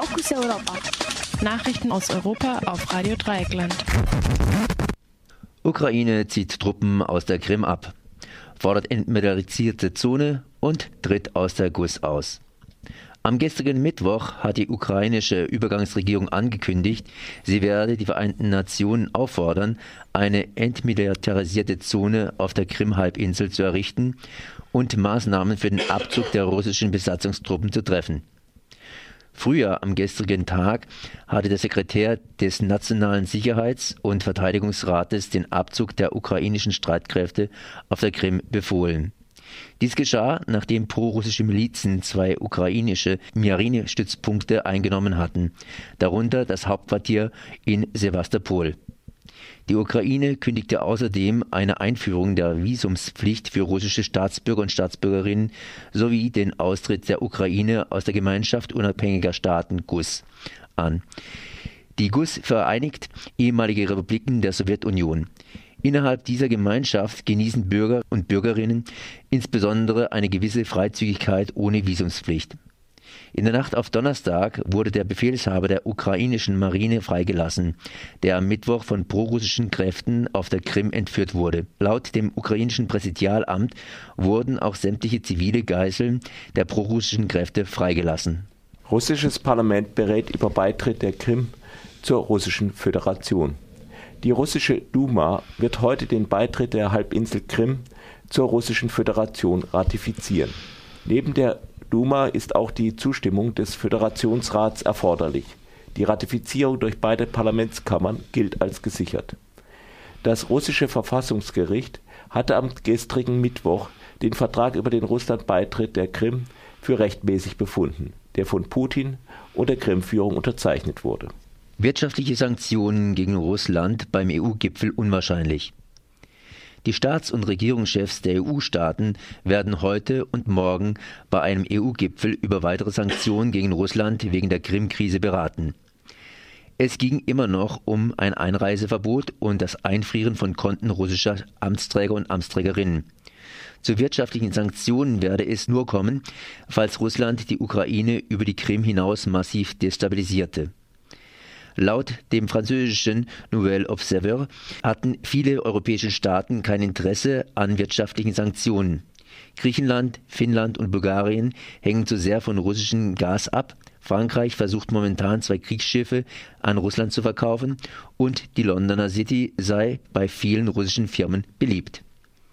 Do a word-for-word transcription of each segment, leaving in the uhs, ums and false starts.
Fokus Europa. Nachrichten aus Europa auf Radio Dreieckland. Ukraine zieht Truppen aus der Krim ab, fordert entmilitarisierte Zone und tritt aus der G U S aus. Am gestrigen Mittwoch hat die ukrainische Übergangsregierung angekündigt, sie werde die Vereinten Nationen auffordern, eine entmilitarisierte Zone auf der Krim-Halbinsel zu errichten und Maßnahmen für den Abzug der russischen Besatzungstruppen zu treffen. Früher am gestrigen Tag hatte der Sekretär des Nationalen Sicherheits- und Verteidigungsrates den Abzug der ukrainischen Streitkräfte auf der Krim befohlen. Dies geschah, nachdem prorussische Milizen zwei ukrainische Marinestützpunkte eingenommen hatten, darunter das Hauptquartier in Sewastopol. Die Ukraine kündigte außerdem eine Einführung der Visumspflicht für russische Staatsbürger und Staatsbürgerinnen sowie den Austritt der Ukraine aus der Gemeinschaft unabhängiger Staaten G U S an. Die G U S vereinigt ehemalige Republiken der Sowjetunion. Innerhalb dieser Gemeinschaft genießen Bürger und Bürgerinnen insbesondere eine gewisse Freizügigkeit ohne Visumspflicht. In der Nacht auf Donnerstag wurde der Befehlshaber der ukrainischen Marine freigelassen, der am Mittwoch von prorussischen Kräften auf der Krim entführt wurde. Laut dem ukrainischen Präsidialamt wurden auch sämtliche zivile Geiseln der prorussischen Kräfte freigelassen. Russisches Parlament berät über Beitritt der Krim zur Russischen Föderation. Die russische Duma wird heute den Beitritt der Halbinsel Krim zur Russischen Föderation ratifizieren. Neben der Duma ist auch die Zustimmung des Föderationsrats erforderlich. Die Ratifizierung durch beide Parlamentskammern gilt als gesichert. Das russische Verfassungsgericht hatte am gestrigen Mittwoch den Vertrag über den Russlandbeitritt der Krim für rechtmäßig befunden, der von Putin und der Krimführung unterzeichnet wurde. Wirtschaftliche Sanktionen gegen Russland beim E U-Gipfel unwahrscheinlich. Die Staats- und Regierungschefs der E U-Staaten werden heute und morgen bei einem E U-Gipfel über weitere Sanktionen gegen Russland wegen der Krim-Krise beraten. Es ging immer noch um ein Einreiseverbot und das Einfrieren von Konten russischer Amtsträger und Amtsträgerinnen. Zu wirtschaftlichen Sanktionen werde es nur kommen, falls Russland die Ukraine über die Krim hinaus massiv destabilisierte. Laut dem französischen Nouvel Observer hatten viele europäische Staaten kein Interesse an wirtschaftlichen Sanktionen. Griechenland, Finnland und Bulgarien hängen zu sehr von russischem Gas ab. Frankreich versucht momentan zwei Kriegsschiffe an Russland zu verkaufen und die Londoner City sei bei vielen russischen Firmen beliebt.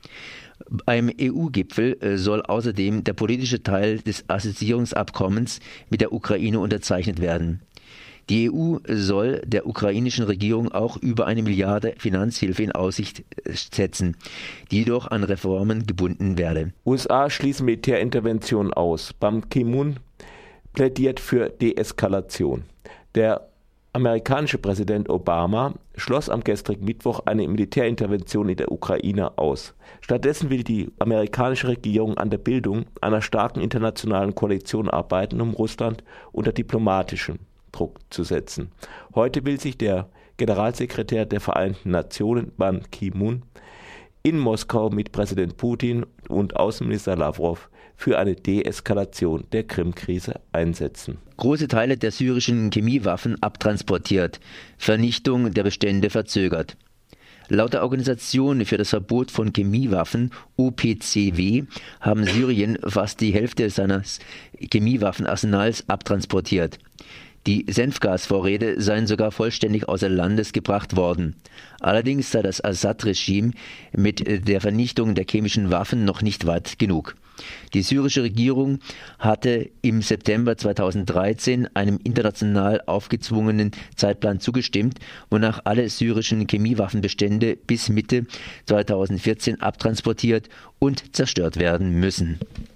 Beim E U-Gipfel soll außerdem der politische Teil des Assoziierungsabkommens mit der Ukraine unterzeichnet werden. Die E U soll der ukrainischen Regierung auch über eine Milliarde Finanzhilfe in Aussicht setzen, die jedoch an Reformen gebunden werde. U S A schließen Militärintervention aus. Ban Ki-moon plädiert für Deeskalation. Der amerikanische Präsident Obama schloss am gestrigen Mittwoch eine Militärintervention in der Ukraine aus. Stattdessen will die amerikanische Regierung an der Bildung einer starken internationalen Koalition arbeiten, um Russland unter diplomatischem Druck zu setzen. Heute will sich der Generalsekretär der Vereinten Nationen, Ban Ki-moon, in Moskau mit Präsident Putin und Außenminister Lavrov für eine Deeskalation der Krim-Krise einsetzen. Große Teile der syrischen Chemiewaffen abtransportiert, Vernichtung der Bestände verzögert. Laut der Organisation für das Verbot von Chemiewaffen O P C W haben Syrien fast die Hälfte seines Chemiewaffenarsenals abtransportiert. Die Senfgasvorräte seien sogar vollständig außer Landes gebracht worden. Allerdings sei das Assad-Regime mit der Vernichtung der chemischen Waffen noch nicht weit genug. Die syrische Regierung hatte im September zweitausenddreizehn einem international aufgezwungenen Zeitplan zugestimmt, wonach alle syrischen Chemiewaffenbestände bis Mitte zweitausendvierzehn abtransportiert und zerstört werden müssen.